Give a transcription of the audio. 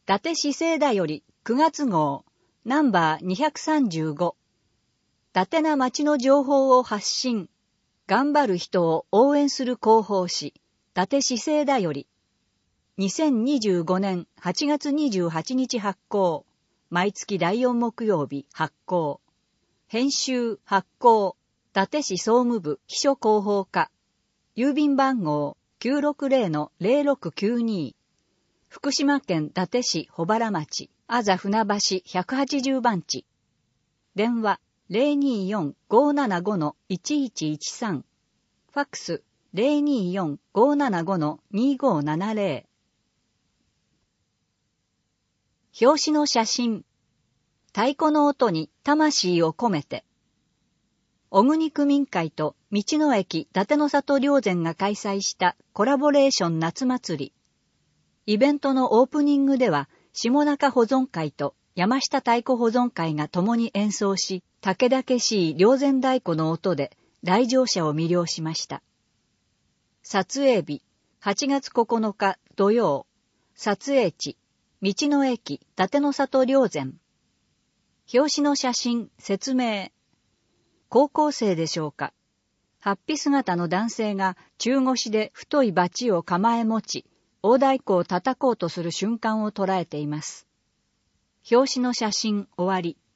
達市政だより9月号、ナンバー235。伊達な町の情報を発信。頑張る人を応援する広報誌、伊達市政だより。2025年8月28日発行。毎月第4木曜日発行。編集発行。伊達市総務部秘書広報課。郵便番号 960-0692。福島県伊達市保原町、あざ船橋180番地。電話 024-575-1113。ファックス 024-575-2570。表紙の写真。太鼓の音に魂を込めて。小国区民会と道の駅伊達の里霊山が開催したコラボレーション夏祭り。イベントのオープニングでは、下中保存会と山下太鼓保存会が共に演奏し、武々しい霊山太鼓の音で来場者を魅了しました。撮影日、8月9日土曜。撮影地、道の駅伊達の里霊山。表紙の写真、説明。高校生でしょうか。法被姿の男性が中腰で太いバチを構え持ち、大太鼓を叩こうとする瞬間を捉えています。表紙の写真終わり。